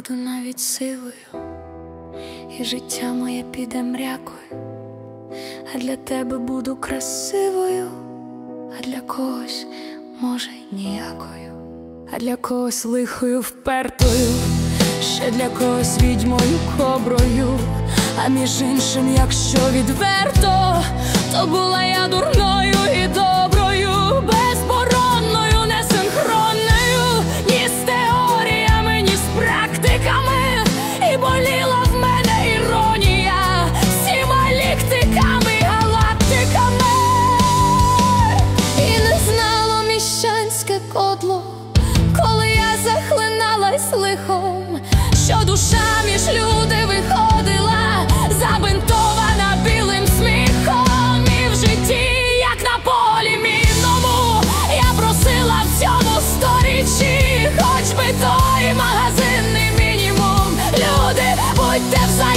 буду навіть сивою, і життя моє піде мрякою, а для тебе буду красивою, а для когось, може, ніякою, а для когось лихою впертою, ще для когось відьмою коброю. А між іншим, якщо відверто, то була я дурною і доброю, безборонною, несинхронною, ні з теоріями, ні з практиками. І боліла в мене іронія всіма ліктиками, галактиками. І не знало міщанське кодло, коли я захлиналась лихом, що душа між люди виходила, забинтована білим сміхом. І в житті, як на полі мінному, я просила в цьому сторіччі хоч би той магазинний мінімум. Люди, будьте взаємні.